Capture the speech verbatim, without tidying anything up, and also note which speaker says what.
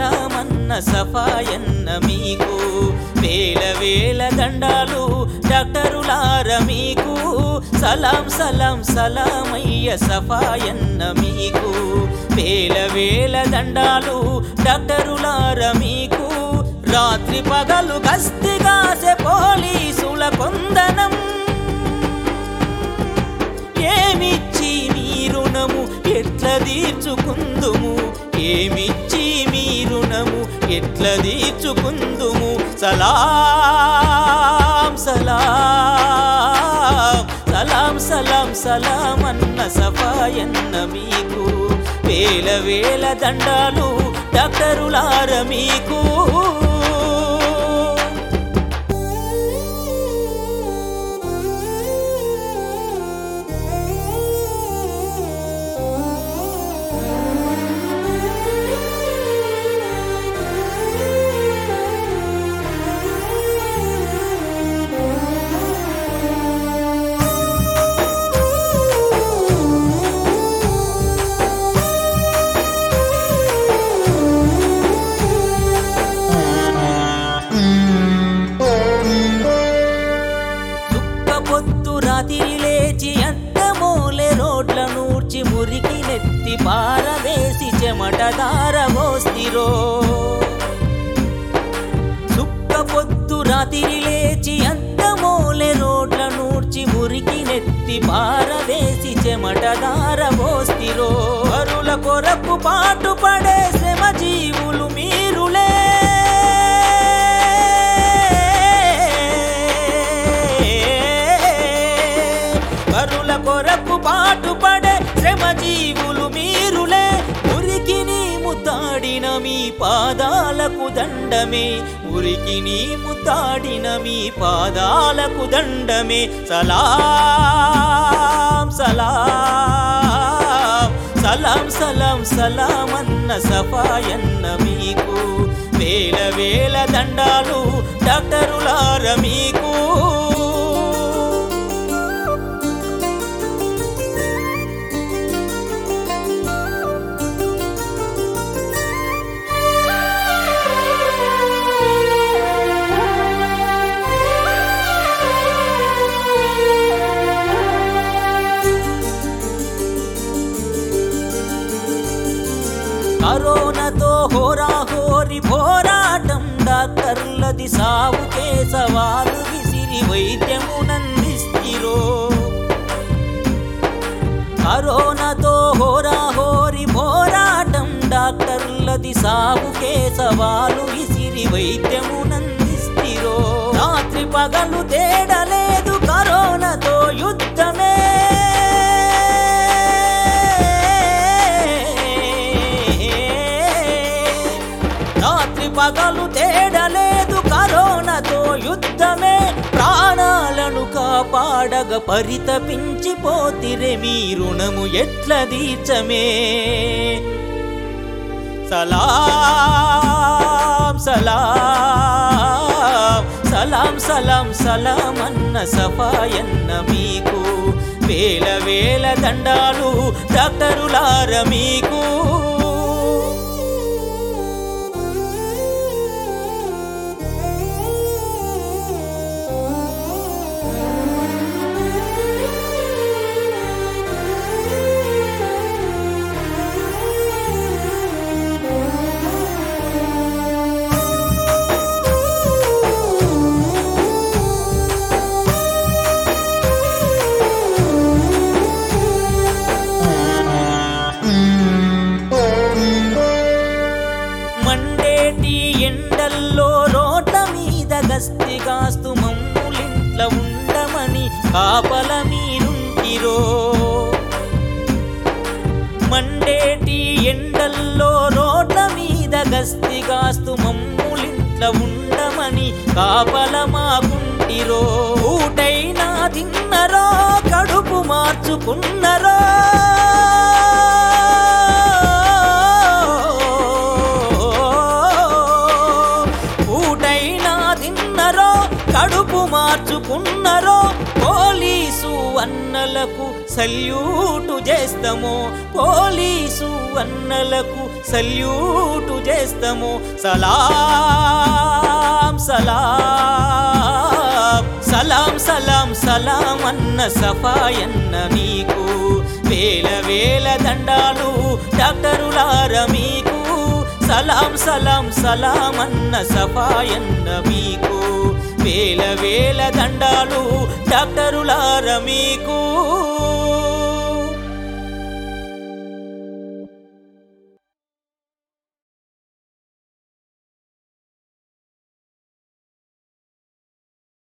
Speaker 1: సలామన్న సఫాయన్న మీకు వేల వేల దండాలు డాక్టరులార మీకు సలాం సలాం సలామయ్య సఫాయన్న మీకు వేల వేల దండాలు డాక్టరులార మీకు రాత్రి పగలు గస్తిగాసే పోలీసుల కొందనం ఏమిచ్చి మీ రుణము ఎట్ల తీర్చుకుందుము ఏమిచ్చి మీ రుణము ఎట్ల తీర్చుకుందుము సలాం సలాం సలాం సలాం సలాం అన్న సఫాయన్న మీకు వేల వేల దండాలు డాక్టరులార మీకు రాత్రి లేచి అద్దమూలె రోడ్ల నూర్చి మురికి నెత్తి పారవేసి చెమటదార పోస్తిరో సుక్క పొద్దు రాత్రి లేచి అద్దమూలె రోడ్ల నూర్చి మురికి నెత్తి పారవేసి చెమటదార పోస్తిరో వరుల కొరకు పాటు పడే శ్రమ జీవులు మీరులే కొరకు పాటు పడే శ్రమ జీవులు మీరులే ఉరికి నీ ముద్దాడిన మీ పాదాలకు దండమే ఉరికి నీ ముద్దాడిన మీ పాదాలకు దండమే సలాం సలాం సలాం సలాం సలాం అన్న సఫాయన్న మీకు వేల వేల దండాలు డాక్టరులార మీకు కరోనాతో హోరాహోరి పోరాటం డాక్టర్లది సావుకే సవాలు విసిరి వైద్యమునందిస్తిరో కరోనాతో హోరాహోరి పోరాటం డాక్టర్లది సావుకే సవాలు విసిరి వైద్యమునందిస్తిరో రాత్రి పగలు తేడలేదు కరోనాతో యుద్ధమే పగలు తేడలేదు కరోనాతో యుద్ధమే ప్రాణాలను కాపాడగ పరితపించిపోతిరే మీ రుణము ఎట్ల తీర్చమే సలాం సలాం సలాం సలాం సలాం అన్న సఫాయన్న మీకు వేల వేల దండాలు డాక్టరులార మీకు ఎండల్లో రోడ్ల మీద గస్తిగాస్తు మమ్ములింట్ల ఉండమని కాపల మీరుంటిరో మండేటి ఎండల్లో రోడ్ల మీద గస్తిగాస్తు మమ్ములింట్ల ఉండమని కాపల మాకుంటిరో ఊటైనా తిన్నరో కడుపు మార్చుకున్నరో కడుపు మార్చుకున్నరో పోలీసు అన్నలకు సల్యూటు చేస్తామో పోలీసు అన్నలకు సల్యూటు చేస్తాము. సలాం సలాం సలాం సలాం సలాం అన్న సఫాయన్న మీకు వేల వేల దండాలు డాక్టరులార మీకు. సలాం సలాం సలాం అన్న సఫాయన్న మీకు వేల వేల దండాలు డాక్టరులార మీకు.